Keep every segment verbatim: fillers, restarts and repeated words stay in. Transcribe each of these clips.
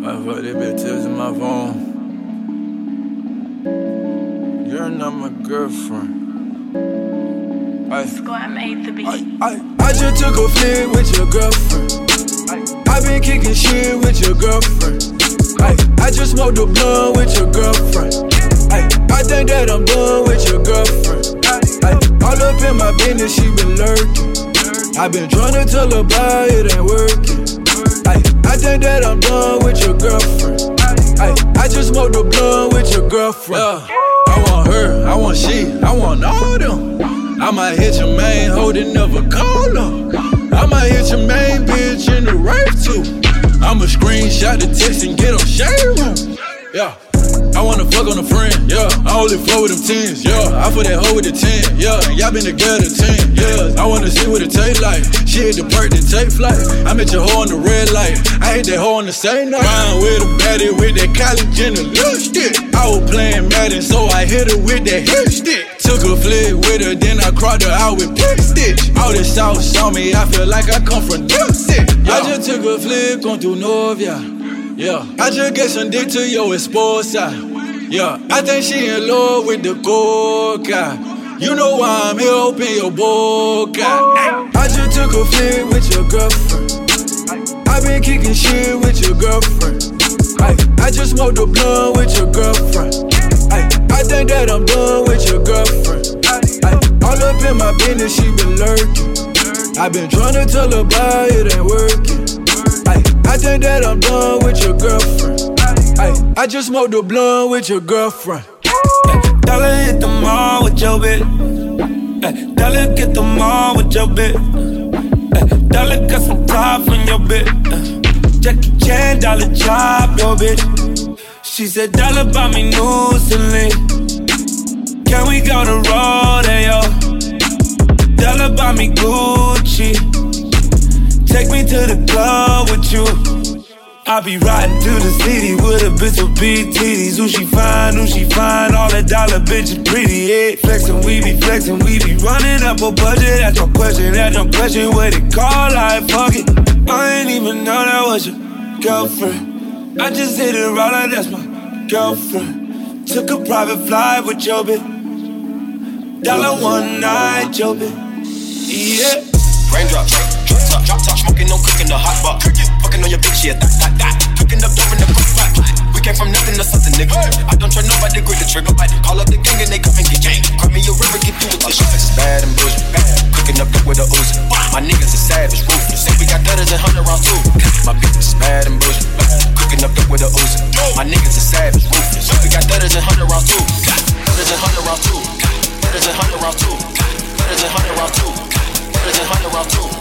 I fuck that bitch tears in my phone. You're not my girlfriend. I, Squad made the beat. I, I, I just took a flick with your girlfriend. I been kicking shit with your girlfriend. I, I just smoked a blunt with your girlfriend. I, I think that I'm done with your girlfriend. I, all up in my business, she been lurking. I been tryna tell her about it ain't working. I, I think that I'm done with your girlfriend. I, I just smoked a blunt with your girlfriend. Yeah. I want her, I want she, I want all them. I might hit your main hoe that never call her. I might hit your main bitch in the rave too. I'ma screenshot the text and get on shade room. Yeah. I wanna fuck on a friend, yeah. I only flow with them tens, yeah. I put that hoe with the ten, yeah. And y'all been together ten, yeah. I wanna see what it taste like. She hit the perk, then take flight. I met your hoe on the red light. I hit that hoe on the same night. Rhyme with a baddie with that college and the lipstick. I was playing Madden, so I hit her with that hip stick. Took a flick with her, then I cropped her out with pick stitch. All this sauce on me, I feel like I come from Dipstick. Yeah. I just took a flick on through Novia. Yeah, I just get some dick to your esposa. Yeah, I think she in love with the coca. You know why I'm here, open your boca. I just took a flick with your girlfriend. I been kicking shit with your girlfriend. I, I just smoked a blunt with your girlfriend. I, I think that I'm done with your girlfriend. I, all up in my business, she been lurking. I been tryna tell her about it ain't working. I, I think that I'm done with your girlfriend. I, I just smoked a blunt with your girlfriend. Dollar hit the mall with your bitch. Dollar get the mall with your bitch. Dollar got some top on your bitch. Jackie Chan, dollar chop your bitch. She said dollar buy me new Celine. Can we go to rodeo? Dollar buy me Gucci. Take me to the club with you. I be riding through the city with a bitch with big titties. Who she fine, who she fine, all that dollar bitches pretty, yeah. Flexin', we be flexin', we be running up a budget. That's your question, that's your question, what it call, like fuck it. I ain't even know that was your girlfriend. I just hit it right like that's my girlfriend. Took a private flight with your bitch. Dollar one night, your bitch, yeah. Raindrops, drop top, drop top, smoking, no cooking, the hot pot. Fucking on your bitch, yeah, that, that, that. Cooking up dope in the cook pot. We came from nothing to something, nigga. I don't try nobody, grip the trigger. Call up the gang and they come and get gang. Grab me a river, get through with this shit. It's bad and bullshit. Cooking up dope with a Uzi. My niggas is savage, ruthless. We got thudders and hundred rounds too. My bitch is bad and bullshit. Cooking up dope with a Uzi. My niggas is savage, ruthless. We got thudders and hundred rounds too. Thudders and hundred rounds too. Thudders and hundred rounds too. Thudders and hundred rounds too. Thudders and hundred rounds too.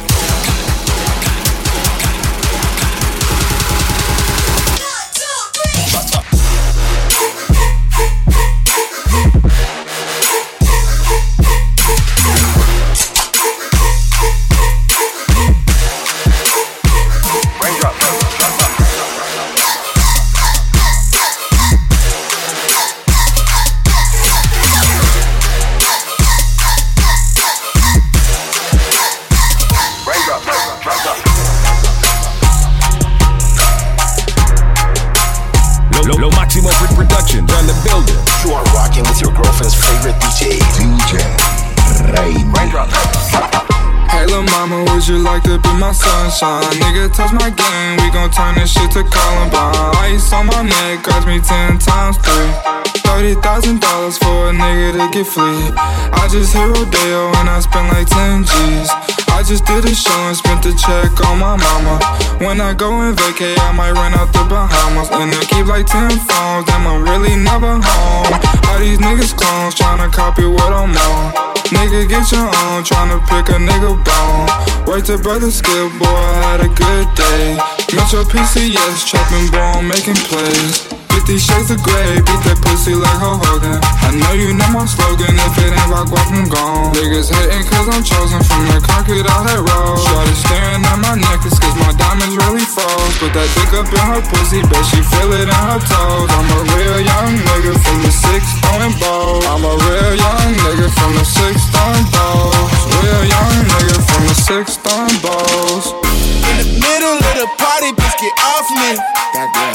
Sunshine, nigga, touch my game, we gon' turn this shit to Columbine. Ice on my neck, cost me ten times three. Thirty thousand dollars for a nigga to get free. I just hit Rodeo and I spent like ten G's. I just did a show and spent the check on my mama. When I go and vacay, I might run out the Bahamas. And I keep like ten phones, damn, I'm really never home. All these niggas clones tryna copy what I'm on. Nigga, get your own, tryna pick a nigga bone. Wait till brother skip, boy, I had a good day. Metro P C S, trapping ball, making plays. Fifty shades of grey, beat that pussy like Hulk Hogan. I know you know my slogan, if it ain't rock, walk, I'm gone. Niggas hating cause I'm chosen from the concrete out that road. Shorty staring at my necklace cause my diamonds really froze. Put that dick up in her pussy, bet she feel it in her toes. I'm a real young nigga from the six throwing balls. I'm a real young nigga from the six throwing balls. Real young nigga from the six throwing balls. In the middle of the party, bitch, get off me. That girl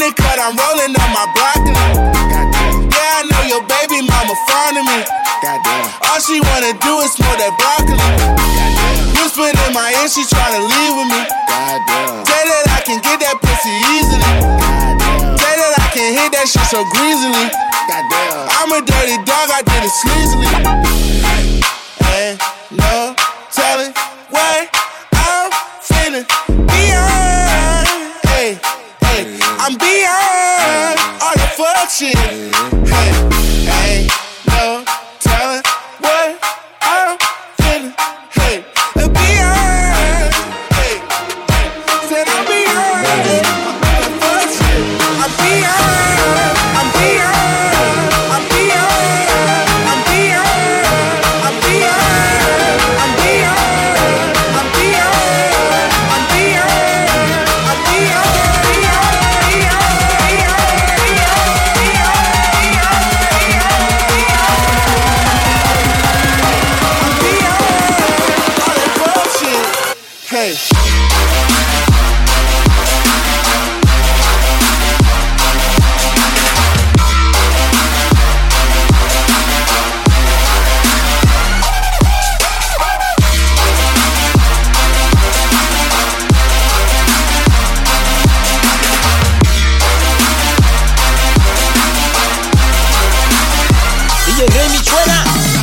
the cut, I'm rolling up my broccoli. Goddamn. Yeah, I know your baby mama fond of me. Goddamn. All she wanna do is smoke that broccoli. Goddamn. Whispered in my ear, she tryna leave with me. Goddamn. Say that I can get that pussy easily. Goddamn. Say that I can hit that shit so greasily. Goddamn. I'm a dirty dog, I did it sleazily. Ain't no telling what I'm feeling. Beyond, hey, hey, I'm beyond all the fuck shit. Hey, ain't no telling what I'm feeling. Hey, beyond, hey, hey, said I'm beyond all the fuck shit. I'm beyond, I'm beyond, I'm beyond, I'm beyond, I'm beyond, I'm beyond, I'm beyond, I'm beyond, I'm Hey. D J Remy Truena.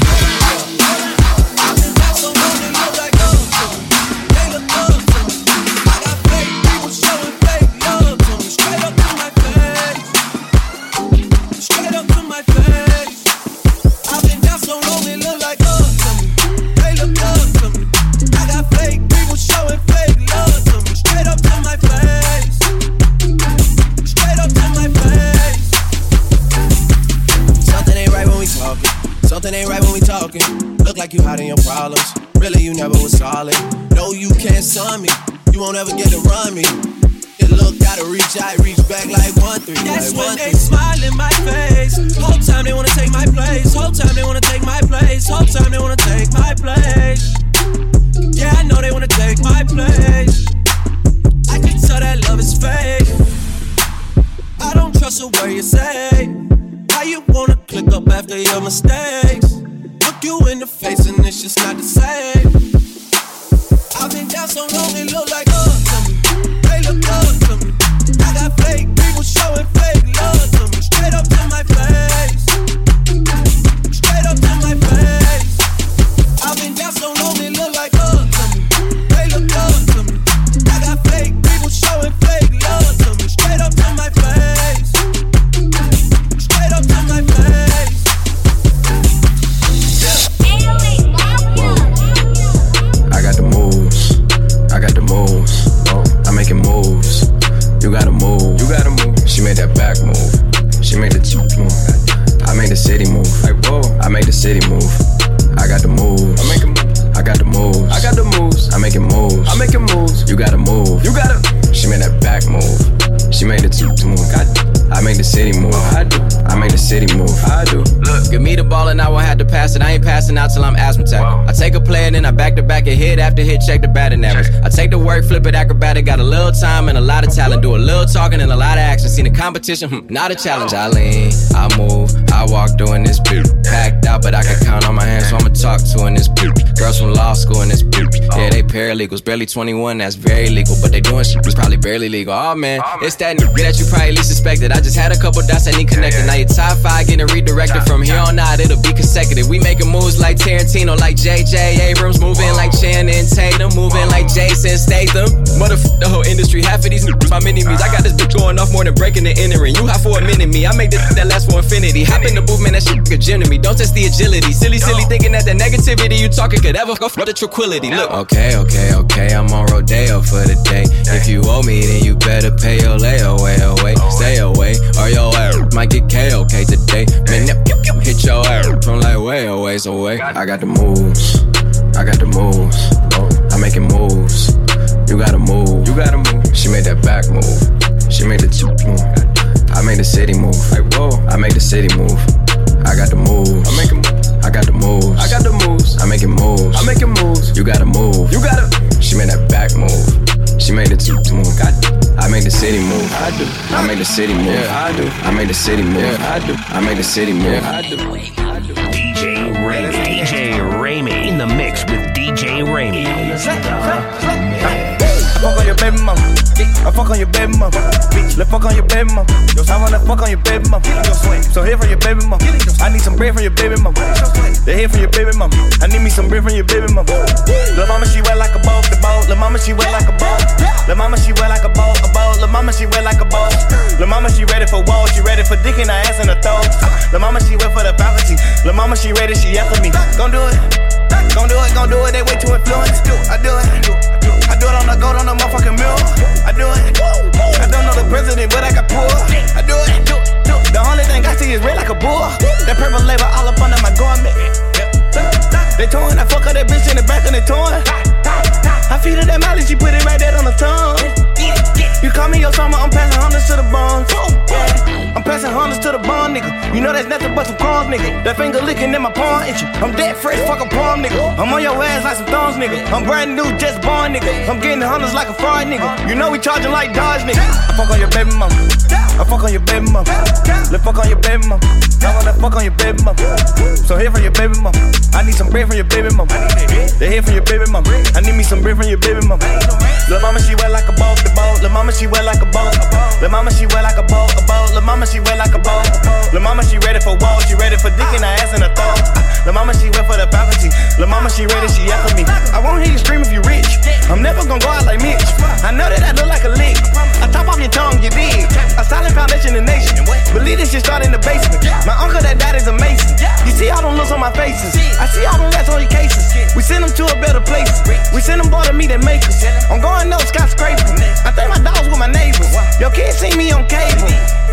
Something ain't right when we talking. Look like you hiding your problems. Really, you never was solid. No, you can't sun me. You won't ever get to run me. You look, gotta reach out, reach back like one three. That's like when one, they three. smile in my face. Whole time they wanna take my place. Whole time they wanna take my place. Whole time they wanna take my place. Yeah, I know they wanna take my place. I can tell that love is fake. I don't trust a word you say. How you wanna click up after your mistakes? Look you in the face and it's just not the same. I've been down so long it look like love to me. They look up to me. I got fake people showing fake love to me. Straight up to my face. Straight up to my face. I've been down so long it look like love to me. They look up to me. I got fake people showing fake love to me. Straight up to my face. Straight up to my face. I got the moves, I got the moves. I'm making moves. You gotta move, you gotta move. She made that back move. She made the two move. I made the city move. Like whoa, I made the city move. I got the moves. I make moves. I got the moves. I got the moves. I'm making moves. I'm making moves. You gotta move. You gotta. She made that back move. She made the two move. I made the city move. I do. I made the city move. I do. Look, give me the ball and I won't have to pass it. I ain't passing out till I'm asthmatic. I take a play and then I back to back and hit after hit, check the batting average. I take the work, flip it acrobatic. Got a little time and a lot of talent. Do a little talking and a lot of action. Seen the competition, hmm, not a challenge. I lean, I move, I walk doing this beat. Packed out, but I can count on my hands, so I'ma talk to in this beat. Girls from law school in this beat. Yeah, they paralegals, barely twenty-one, that's very legal. But they doing shit was probably barely legal. Oh man, it's that nigga that you probably least suspected. I just had a couple dots that need connected. Now your top five getting redirected. From here on out, it'll be consecutive. We making moves like Tarantino, like J J Abrams. Moving like Channing Tatum, moving like Jason Statham. Motherfuck the whole industry, half of these niggas my mini-me's. I got this bitch going off more than breaking and entering. You hot for a minute, me. I make this that lasts for infinity. Hop in the booth, man, that shit like a gym to me. Don't test the agility. Silly, silly thinking that the negativity you talking could ever go for the tranquility. Look. Okay, okay, okay, I'm on Rodeo for the day. If you owe me, then you better pay your layaway away. Stay away, or your ass might get K O K today. Man, hit your ass from like way a ways away. I got the moves. I got the moves. I'm making moves. You gotta move. You gotta move. She made that back move. She made the two move. I made the city move. Like whoa, I made the city move. I got the moves. I'm making moves. I got the moves. I got the moves. I'm making moves. I'm making moves. You gotta move. You gotta. She made that back move. She made the two move. I make the city move. I do. I make the city move. Yeah, I do. I make the city move. Yeah, I do. I make the city move. I do. I do. D J Ramey. D J Ramey in the mix with D J Ramey. I fuck on your baby mama. I fuck on your baby mama. Bitch, let's fuck on your baby mama. I wanna fuck on your baby mama. So here for your baby mama. I need some bread from your baby mama. They here for your baby mama. I need me some bread from your baby mama. Lil' mama, she wet like a boat, the boat. Lil' mama, she wet like a boat. Lil' mama, she wet like a boat, a boat. Lil' mama, she wet like a boat. Lil' mama, she ready for war. She ready for dick in her ass and her throat. Lil' mama, she wet for the faculty. Lil' mama, she ready, she after me. Gon' do it. Gon' do it, gon' do it. They way too influenced. I do it. I do it on the gold on the motherfucking mirror. I do it. I don't know the president, but I got poor. I do it. The only thing I see is red like a bull. That purple label all up under my garment. They torn, I fuck her that bitch in the back and they torn. I feed her that Molly, she put it right there on the tongue. You call me your summer, I'm passing hundreds to the bone. Yeah. I'm passing hundreds to the bone, nigga. You know that's nothing but some crumbs, nigga. That finger licking in my palm itching. I'm dead fresh, fucking palm, nigga. I'm on your ass like some thorns, nigga. I'm brand new, just born, nigga. I'm getting hundreds like a fraud, nigga. You know we charging like Dodge, nigga. I fuck on your baby mama. I fuck on your baby mama. Let's fuck on your baby mama. I wanna fuck on your baby mama. So here for your baby mama. I need some bread from your baby mama. They here for your baby mama. I need me some bread from your baby mama. Lil' mama, she wet like a boat, the boat. Lil' mama, she wet like a boat. Lil' mama, she wet like a boat, a boat. Lil' mama, she wet like a boat. Lil' mama, she ready for war. She ready for dick in her ass and her throat. Lil' mama, she wet for the faculty. Lil' mama, she ready, she after me. I won't hear you scream if you rich. I'm never gonna go out like Mitch. I know that I look like a lick. I top off your tongue, you dig. A solid foundation in the nation. Believe this shit start in the basement. My uncle that died is amazing. You see all them looks on my faces. I see all them rats on your cases. We send them to a better place. We send them boy to meet and make us. I'm going no skyscraper. I think my dog's with my neighbors. Your kids see me on cable.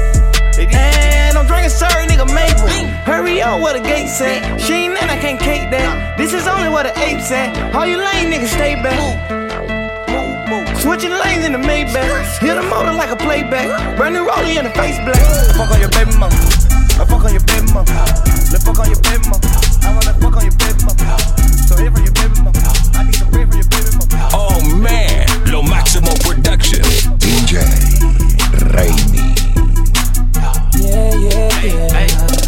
And I'm drinking sorry, nigga, Maple. Hurry up, where the gate's at. She ain't that, I can't cake that. This is only where the apes at. All you lame niggas stay back. Switching lanes in the Maybach. Hit the motor like a playback. Brand new rollie in the face black. I fuck on your baby mama. I fuck on your baby mama. Let's fuck on your baby mama. I wanna fuck on your baby mama. So here for your baby mama. I need some bread for your baby mama. Oh man, Lo Maximo Production. D J Ramey. Yeah, yeah, yeah.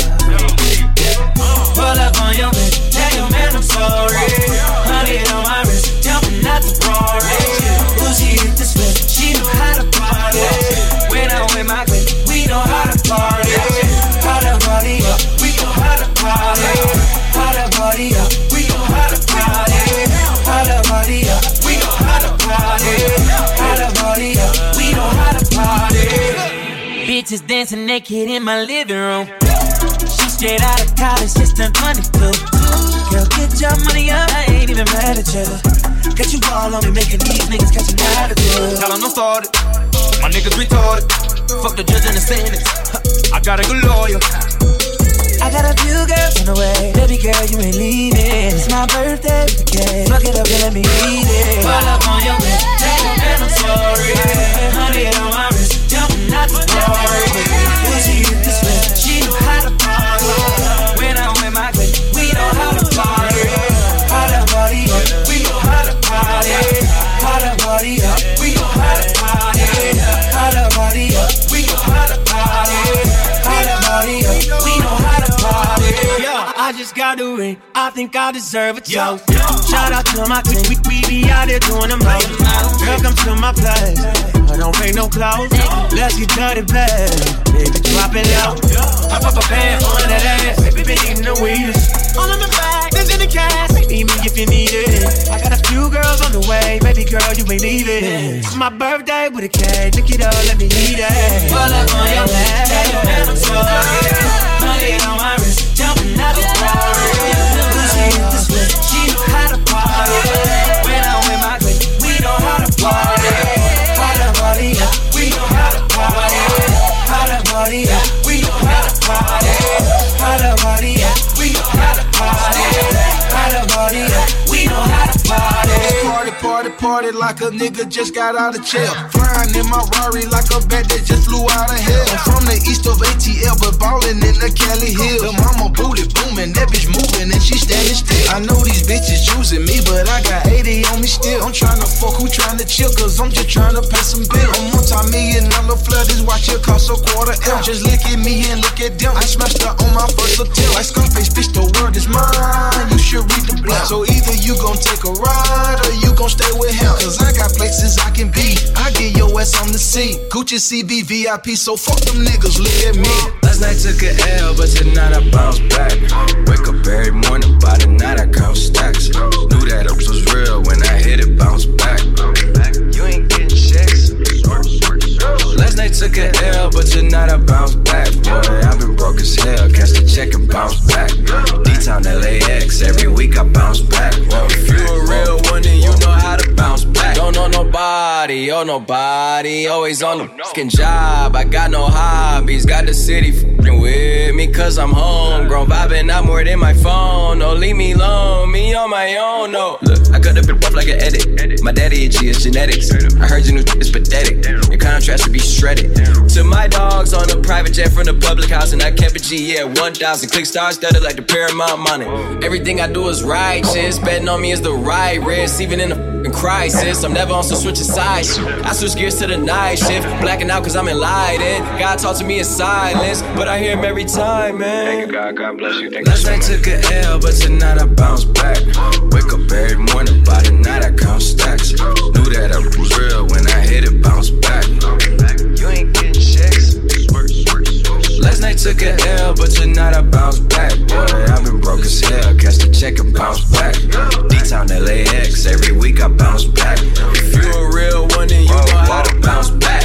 Pull up on your bitch, tell your man I'm sorry. Honey on my wrist, jumping out the Rari. Lucy hit the split, she know how to party. When I'm with my clique, we know how to party. How to party up, we know how to party. How to party up, we know how to party. How to party up, we know how to party. How to party up, we know how to party. Bitches dancing naked in my living room. She straight out of college, just turned twenty-two. Girl, get your money up, I ain't even mad at you. Got you all on me, making these niggas catch an attitude. Tell them I'm started, my niggas retarded. Fuck the judge and the sentence, I got a good lawyer. I got a few girls on the way. Baby girl, you ain't leaving. It's my birthday with the cake. Fuck it up and let me eat it. Pull up on your bitch, tell your man I'm sorry. Honey on my wrist, jumping out the Rari. Pussy hit the split, she know how to party. When I'm with my clique, we know how to party. How to party up, we know how to party. How to party up, we know how to party. How to party up, we know how to party. How to party up, we know how to party. Yo, I just got a ring, I think I deserve a toast. Shout out to my team, we, we be out there doing the most. Girl, come to my place, I don't pay no clothes. Let's get dirty, babe, baby, drop it out. I pop a band on that ass, baby, been eating the weedest. All in the bag, there's in the cash, need me if you need it. I got a few girls on the way, baby girl, you ain't leaving. It's my birthday with a cake, look it up, let me eat it. Pull up on your man, tell your man I'm sorry. Money on my wrist, jumping out the Rari. Lucy hit the split, she know how to party. When I'm with my clique, we know how to party. How to party up, we know how to party. How to party up, we know how to party. How to party up, we know how to party. How to party up, we know how to party. Party, party, party. party like a nigga just got out of jail. Flying in my Rari like a bat that just flew out of hell. I'm from the east of A T L, but ballin' in the Cali Hills. The mama booty booming, that bitch moving and she standing still. I know these bitches choosing me, but I got eighty on me still. I'm tryna fuck who tryna chill, cause I'm just tryna pay some bills. I'm multi-million dollar flood, this watch here cost a quarter M. Just look at me and look at them. I smashed her on my first attempt. Like Scarface, bitch, the world is mine. You should read the blood. So either you gon' take a ride or you gon' stay with him. Cause I got places I can be. I get your ass on the seat. Gucci C B V I P, so fuck them niggas, look at me. Last night took an L, but tonight I bounce back. Wake up every morning, by the night I count stacks. Knew that it was real when I hit it, bounce back. You ain't getting checks. Last night took an L, but tonight I bounce back. Boy, I've been broke as hell, catch the check and bounce back. D-Town L A X, every week I bounce back. Well, if you a real one, then you know how to bounce back. Don't know nobody, oh nobody, always on the fucking job. I got no hobbies, got the city fucking with me, cause I'm homegrown. Vibing out more than my phone, no, leave me alone, me on my own, no. Look, I cut up and rough like an edit. My daddy itchy, it's genetics. I heard your new is pathetic. Your contrast should be shredded. To my dogs on a private jet from the public house, and I kept a G, yeah, one thousand. Click stars studded like the Paramount money. Everything I do is righteous. Betting on me is the right risk, even in a f***ing crisis. I'm never on some switching sides. I switch gears to the night shift. Blacking out cause I'm enlightened. God talk to me in silence, but I hear him every time, man. Thank you, God. God bless you. Thank Last you so night much. Took an L, but tonight I bounce back. Wake up every morning, by the night I count stacks. Knew that I was real when I hit it, bounce back. You ain't getting checks. Last night took an L, but tonight I bounce back. Boy, I've been broke as hell, catch the check and bounce back. D-Town L A X, every week I bounce back. If you a real one, then you know how to bounce back.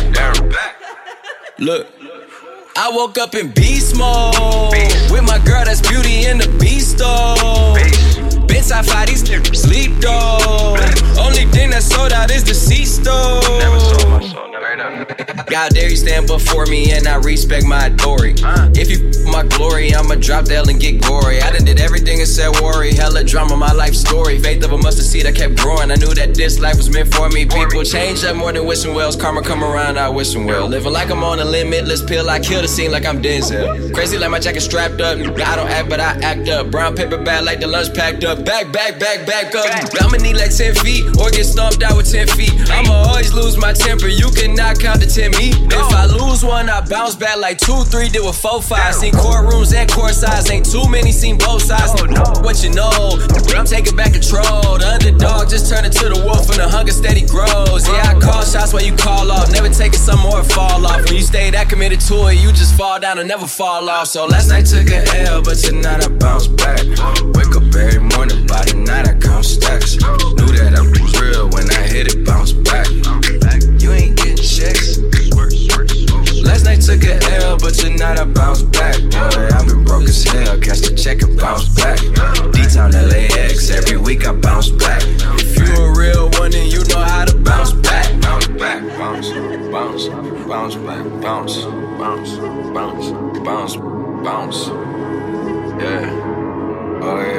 Look, I woke up in beast mode with my girl that's Beauty and the Beast though. Bitch, I fight these niggas sleep though. Only thing that's sold out is the seats though. Never sold my soul, never God dare you stand before me and I respect my authority. If you f my glory, I'ma drop the L and get gory. I done did everything and said worry. Hella drama, my life story. Faith of a mustard seed, I kept growing. I knew that this life was meant for me. People change up more than wishing wells. Karma come around, I wish them well. Living like I'm on a limitless pill. I kill the scene like I'm Denzel. Crazy like my jacket strapped up. I don't act, but I act up. Brown paper bag like the lunch packed up. Back, back, back, back up. I'ma need like ten feet or get stomped out with ten feet. I'ma always lose my temper. You cannot count to ten me. If I lose one, I bounce back like two, three, did with four, five. Seen courtrooms and court sides. Ain't too many, seen both sides. What you know, I'm taking back control. The underdog just turned into the wolf and the hunger steady grows. Yeah, I call shots while you call off. Never taking some more and fall off. When you stay that committed to it, you just fall down and never fall off. So last night took an L, but tonight I bounce back. Wake up every morning, by the night I count stacks. Knew that I was real when I hit it, bounce back. You ain't getting checks. Last night took an L, but tonight I bounce back. Boy, I've been broke as hell, catch the check and bounce back. D-Town L A X, every week I bounce back. If you a real one, then you know how to bounce back. Bounce back, bounce, bounce, bounce back, bounce, bounce, bounce, bounce, bounce. Yeah, oh yeah.